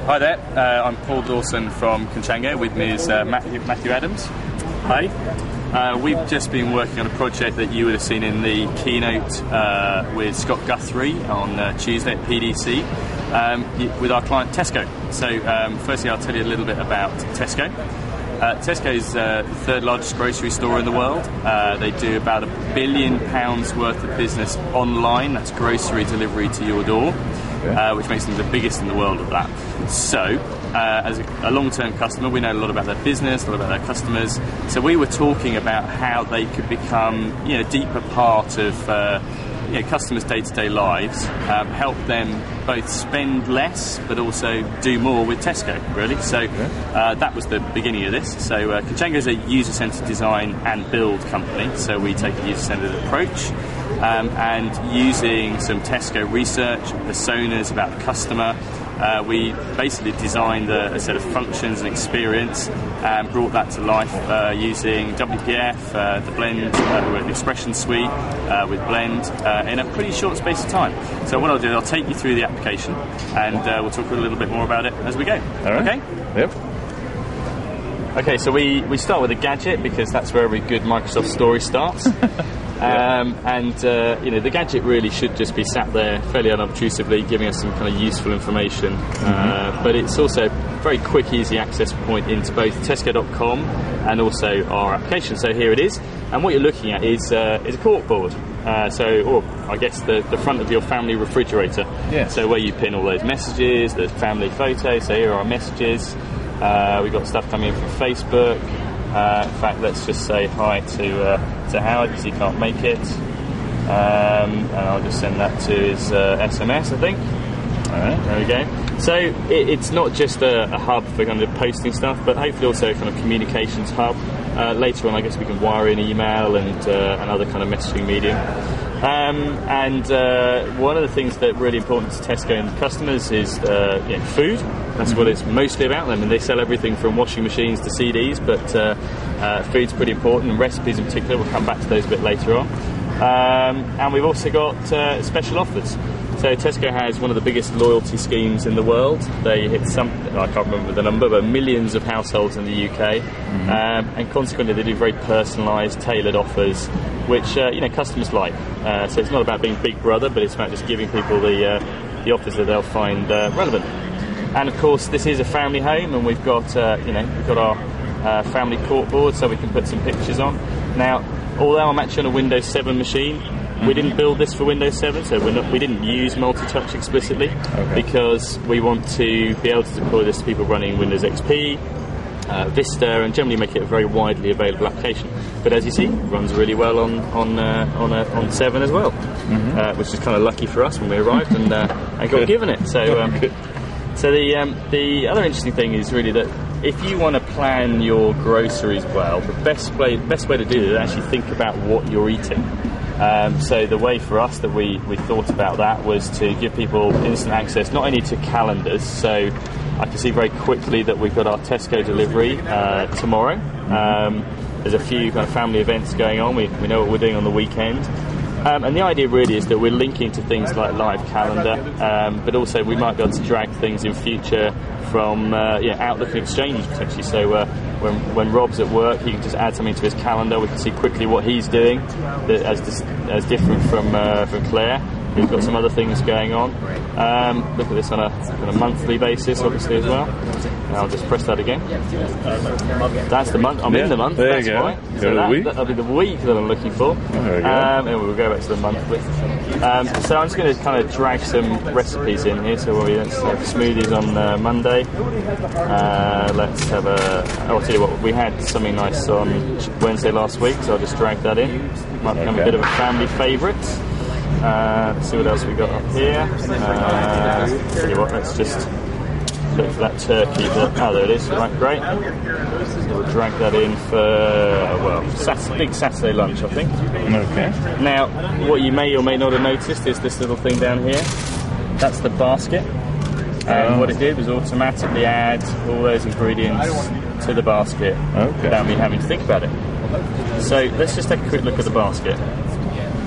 Hi there, I'm Paul Dawson from Conchango. With me is Matthew Adams. Hi. We've just been working on a project that you would have seen in the keynote with Scott Guthrie on Tuesday at PDC with our client Tesco. So firstly I'll tell you a little bit about Tesco. Tesco is the third largest grocery store in the world. They do about £1 billion worth of business online. That's grocery delivery to your door, which makes them the biggest in the world of that. So, as a long-term customer, we know a lot about their business, a lot about their customers. So we were talking about how they could become, a deeper part of customers' day-to-day lives, help them both spend less but also do more with Tesco, really. So that was the beginning of this. So Conchango is a user-centered design and build company, so we take a user-centered approach, and using some Tesco research, personas about the customer, we basically designed a set of functions and experience and brought that to life using WPF, the Blend, the Expression Suite with Blend in a pretty short space of time. So what I'll do is I'll take you through the application and we'll talk a little bit more about it as we go. All right. Okay? Yep. Okay, so we start with a gadget because that's where every good Microsoft story starts. The gadget really should just be sat there fairly unobtrusively, giving us some kind of useful information. But it's also a very quick, easy access point into both Tesco.com and also our application. So here it is, and what you're looking at is a corkboard. Or I guess the front of your family refrigerator. Yes. So where you pin all those messages, the family photos. So here are our messages. We've got stuff coming in from Facebook. In fact, let's just say hi to Howard because he can't make it. And I'll just send that to his SMS, I think. All right. There we go. So it's not just a hub for kind of posting stuff, but hopefully also a kind of communications hub. Later on, I guess we can wire in email and other kind of messaging medium. One of the things that really important to Tesco and customers is food. That's what it's mostly about. I mean, they sell everything from washing machines to CDs, but food's pretty important, and recipes in particular. We'll come back to those a bit later on. And we've also got special offers. So Tesco has one of the biggest loyalty schemes in the world. They hit I can't remember the number, but millions of households in the UK. And consequently, they do very personalised, tailored offers, which customers like. So it's not about being Big Brother, but it's about just giving people the offers that they'll find relevant. And of course, this is a family home, and we've got our family corkboard, so we can put some pictures on. Now, although I'm actually on a Windows 7 machine, we didn't build this for Windows 7, so we didn't use multi-touch explicitly, because we want to be able to deploy this to people running Windows XP, Vista, and generally make it a very widely available application. But as you see, it runs really well on 7 as well, which is kind of lucky for us when we arrived and got given it. So the other interesting thing is really that if you want to plan your groceries well, the best way to do it is actually think about what you're eating. So the way for us that we thought about that was to give people instant access not only to calendars, so I can see very quickly that we've got our Tesco delivery tomorrow. There's a few kind of family events going on. We know what we're doing on the weekend. And the idea really is that we're linking to things like Live Calendar, but also we might be able to drag things in future from Outlook and Exchange potentially. So when Rob's at work, he can just add something to his calendar. We can see quickly what he's doing, as different from Claire, who's got some other things going on. Look at this on a monthly basis, obviously, as well. And I'll just press that again. That's the month. I'm in the month. There that's you go. Right. Go So to the week. that'll be the week that I'm looking for. There we go. And we'll go back to the monthly. So I'm just going to kind of drag some recipes in here. So let's have smoothies on Monday. Let's have I'll tell you what, we had something nice on Wednesday last week, so I'll just drag that in. Might become a bit of a family favourite. Let's see what else we got up here. Tell you what, let's just look for that turkey. There it is. Right, great. So we'll drag that in for big Saturday lunch, I think. Okay. Now, what you may or may not have noticed is this little thing down here. That's the basket. And what it did was automatically add all those ingredients to the basket without me having to think about it. So let's just take a quick look at the basket.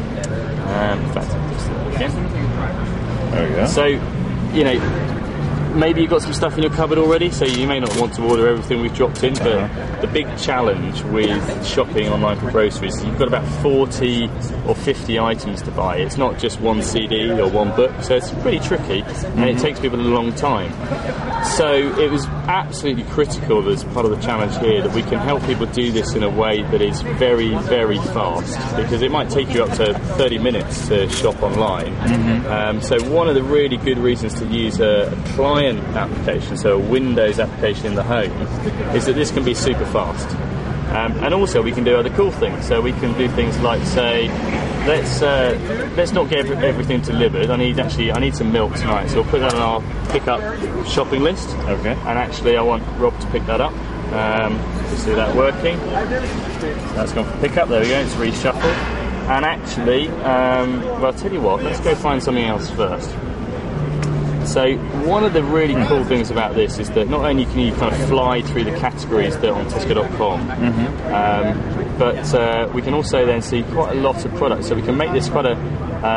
In fact, I'll just again. There we go. So, maybe you've got some stuff in your cupboard already, so you may not want to order everything we've dropped in, but the big challenge with shopping online for groceries is you've got about 40 or 50 items to buy. It's not just one CD or one book, so it's pretty tricky, and it takes people a long time. So it was absolutely critical as part of the challenge here that we can help people do this in a way that is very, very fast, because it might take you up to 30 minutes to shop online. So one of the really good reasons to use a client application, so a Windows application in the home, is that this can be super fast. And also we can do other cool things. So we can do things like, say, let's not get everything delivered. I need some milk tonight, so we'll put that on our pick-up shopping list. Okay. And actually I want Rob to pick that up. You see that working? That's gone for pick-up. There we go. It's reshuffled. And actually, well, I'll tell you what. Let's go find something else first. So one of the really cool things about this is that not only can you kind of fly through the categories that are on Tesco.com, but we can also then see quite a lot of products. So we can make this quite a,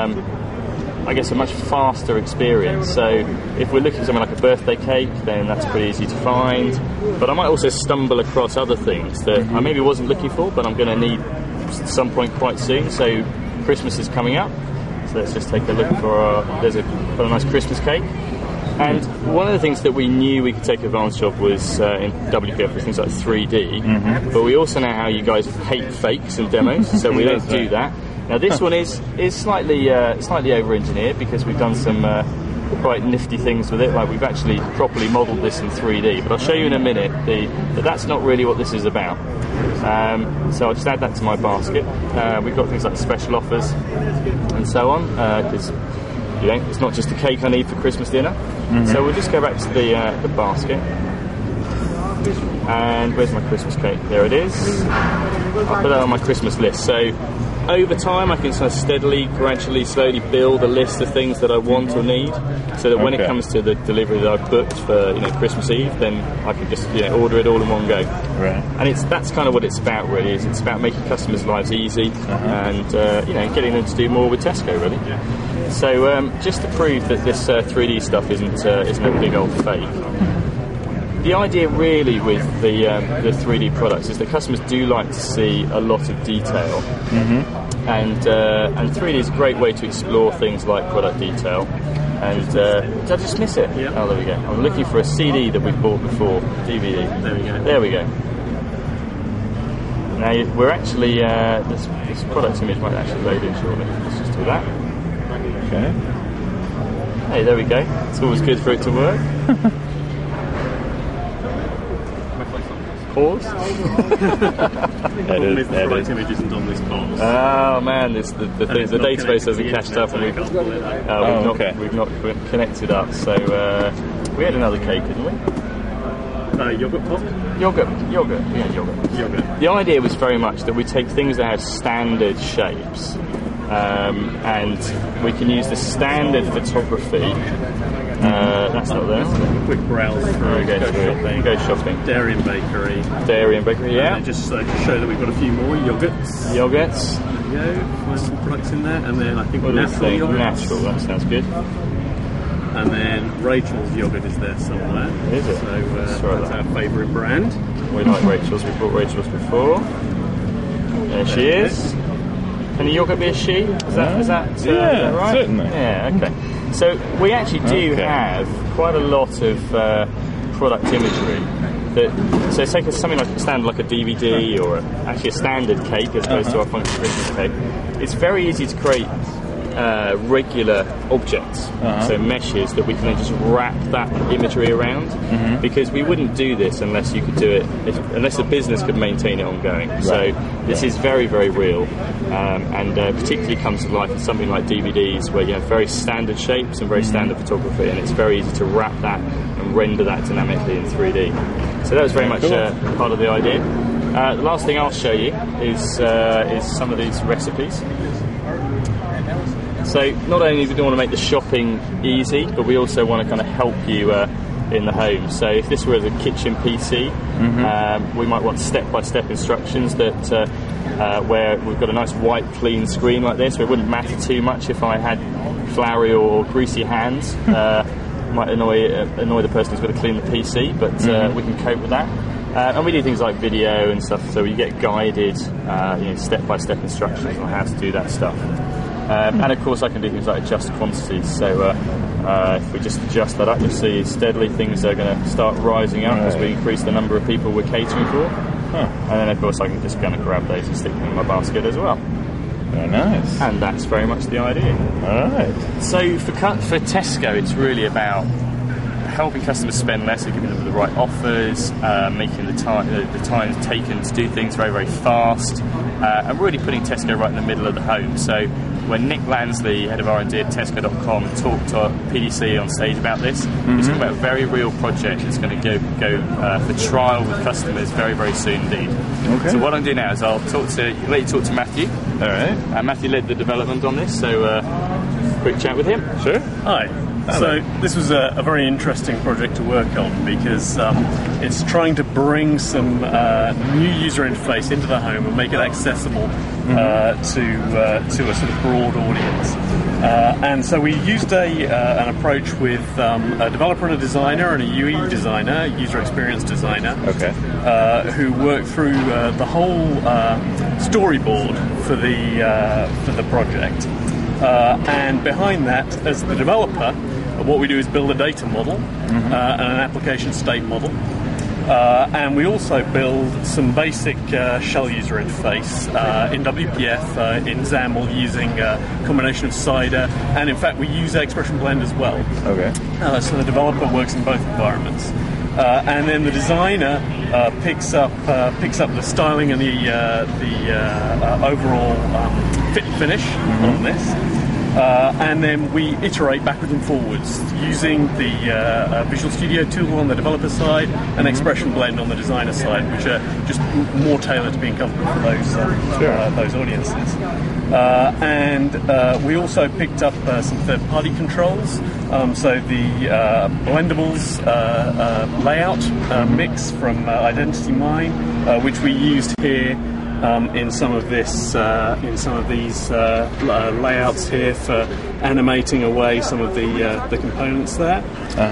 I guess, a much faster experience. So if we're looking at something like a birthday cake, then that's pretty easy to find. But I might also stumble across other things that I maybe wasn't looking for, but I'm going to need at some point quite soon. So Christmas is coming up. So let's just take a look for there's quite a nice Christmas cake. And one of the things that we knew we could take advantage of was in WPF with things like 3D, but we also know how you guys hate fakes and demos, so we don't do that. Now this one is slightly over-engineered, because we've done some quite nifty things with it, like we've actually properly modelled this in 3D, but I'll show you in a minute that that's not really what this is about. So I'll just add that to my basket. We've got things like special offers and so on, because it's not just a cake I need for Christmas dinner. So we'll just go back to the basket. And where's my Christmas cake? There it is. I'll put that on my Christmas list. So over time I can sort of steadily, gradually, slowly build a list of things that I want or need, so that when it comes to the delivery that I've booked for Christmas Eve, then I can just order it all in one go. Right. And that's kind of what it's about, really. It's about making customers' lives easy and getting them to do more with Tesco, really. So just to prove that this 3D stuff isn't a big old fake. The idea really with the 3D products is that customers do like to see a lot of detail, and 3D is a great way to explore things like product detail. And did I just miss it? Yep. Oh, there we go. I'm looking for a CD that we've bought before, DVD. There we go. There we go. Now we're actually this product image might actually load in shortly. Let's just do that. Okay. Hey, there we go. It's always good for it to work. Pause. The product image isn't on this box. Oh man, the database hasn't cached up, and we've not connected up. So we had another cake, didn't we? Yogurt pop? Yogurt. Yeah, yogurt. The idea was very much that we take things that have standard shapes, and we can use the standard photography. That's not there. Quick browse through. Go shopping. Dairy and bakery. Yeah. And just to show that we've got a few more yogurts. There we go. Find some products in there, and then I think natural yogurt. Natural. That sounds good. And then Rachel's yogurt is there somewhere. Is it? So that's our favourite brand. We like Rachel's. We've bought Rachel's before. There she is. Can the yogurt be a she? Is that right? Certainly. Yeah, okay. So we actually do have quite a lot of product imagery. So take something like a standard, like a DVD, or actually a standard cake as opposed to our funky Christmas cake. It's very easy to create regular objects, so meshes that we can then just wrap that imagery around, because we wouldn't do this unless you could do it, unless the business could maintain it ongoing. Right. So this is very, very real, and particularly comes to life in something like DVDs, where you have very standard shapes and very standard photography, and it's very easy to wrap that and render that dynamically in 3D. So that was very much part of the idea. The last thing I'll show you is some of these recipes. So not only do we want to make the shopping easy, but we also want to kind of help you in the home. So if this were a kitchen PC, we might want step-by-step instructions that where we've got a nice white clean screen like this, where it wouldn't matter too much if I had floury or greasy hands. might annoy the person who's got to clean the PC, but we can cope with that. And we do things like video and stuff, so you get guided, step-by-step instructions on how to do that stuff. And of course, I can do things like adjust quantities. So if we just adjust that up, you'll see steadily things are going to start rising up as we increase the number of people we're catering for. And then, of course, I can just kind of grab those and stick them in my basket as well. Very nice. And that's very much the idea. All right. So for Tesco, it's really about helping customers spend less, so giving them the right offers, making the time taken to do things very, very fast, and really putting Tesco right in the middle of the home. So when Nick Lansley, head of R&D at Tesco.com, talked to PDC on stage about this, he's talking about a very real project that's going to go for trial with customers very, very soon indeed. Okay. So what I'm doing now is I'll let you talk to Matthew. All right. Matthew led the development on this, so quick chat with him. Sure. Hi. So this was a very interesting project to work on because it's trying to bring some new user interface into the home and make it accessible to a sort of broad audience. And so we used an approach with a developer and a designer and a UE designer, user experience designer, who worked through the whole storyboard for the project. And behind that, as the developer, what we do is build a data model and an application state model. And we also build some basic shell user interface in WPF, in XAML, using a combination of Cider, and in fact we use Expression Blend as well. Okay. So the developer works in both environments. And then the designer picks up the styling and the overall fit and finish on this. And then we iterate backwards and forwards using the Visual Studio tool on the developer side and Expression Blend on the designer side, which are just more tailored to being comfortable for those audiences. And we also picked up some third-party controls. So the Blendables layout mix from Identity Mine, which we used here. In some of these layouts here for animating away some of the components there,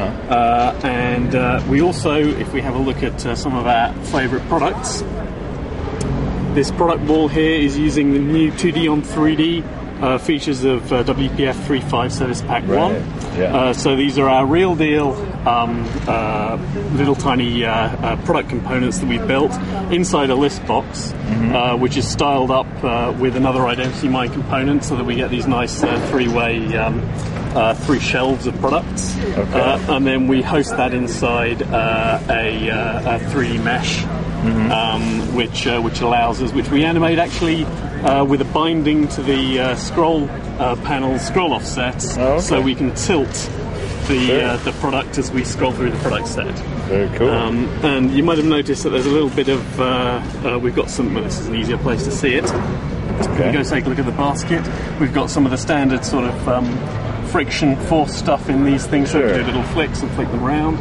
and we also, if we have a look at some of our favourite products, this product wall here is using the new 2D on 3D features of WPF 3.5 Service Pack 1. Yeah. So these are our real deal little tiny product components that we built inside a list box, which is styled up with another Identity Mine component so that we get these nice three-way 3 shelves of products. And then we host that inside a 3D mesh, which allows us, which we animate actually with a binding to the scroll panel scroll offsets, so we can tilt the product as we scroll through the product set. Very cool. And you might have noticed that there's a little bit of we've got some. Well, this is an easier place to see it. If you go take a look at the basket, we've got some of the standard sort of friction force stuff in these things, so we do little flicks and flick them around.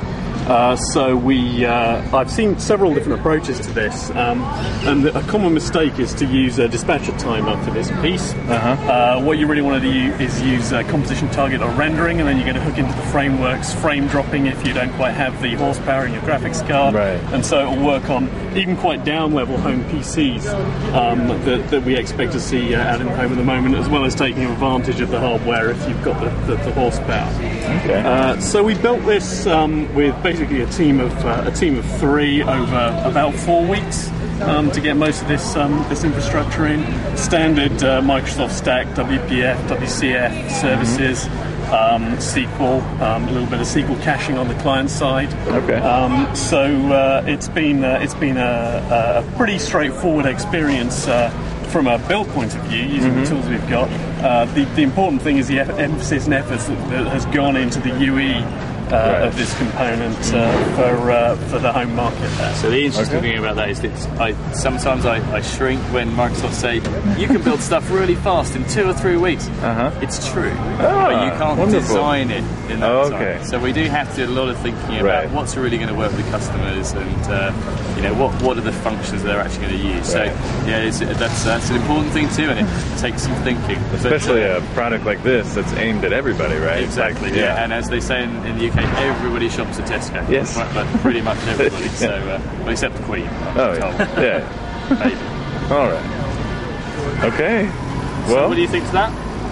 I've seen several different approaches to this, and a common mistake is to use a dispatcher timer for this piece. What you really want to do is use composition target or rendering, and then you're going to hook into the frameworks, frame dropping if you don't quite have the horsepower in your graphics card, and so it will work on even quite down-level home PCs that we expect to see out in the home at the moment, as well as taking advantage of the hardware if you've got the horsepower. So we built this with basically a team of 3 over about 4 weeks to get most of this infrastructure in. Standard Microsoft Stack, WPF, WCF services, SQL, a little bit of SQL caching on the client side. So it's been a pretty straightforward experience from a build point of view, using the tools we've got. The important thing is the emphasis and efforts that has gone into the UE of this component for the home market there. So the interesting thing about that is that sometimes I shrink when Microsoft say you can build stuff really fast in 2 or 3 weeks. It's true, but you can't design it in that time. So we do have to do a lot of thinking about what's really going to work with the customers, and what are the functions they're actually going to use. So that's an important thing too, and it takes some thinking. Especially a product like this that's aimed at everybody, right? Exactly. And as they say in the UK, UK, everybody shops at Tesco. Yes. Right, but pretty much everybody. So, well, except the Queen. Oh, yeah. Yeah. Maybe. All right. Okay. So Well, what do you think to that?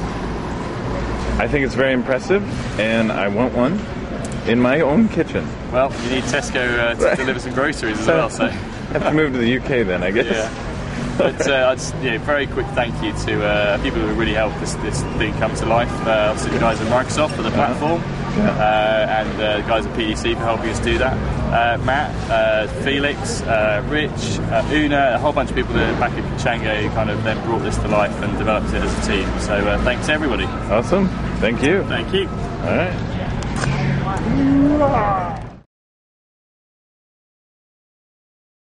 I think it's very impressive, and I want one in my own kitchen. Well, you need Tesco to deliver some groceries as well. So. I have to move to the UK then, I guess. Yeah. But I'd just, very quick thank you to people who really helped this thing come to life. Obviously the guys at Microsoft for the platform, and the guys at PDC for helping us do that. Matt, Felix, Rich, Una, a whole bunch of people that back at Kachango who kind of then brought this to life and developed it as a team. So thanks everybody. Awesome. Thank you. Thank you. All right.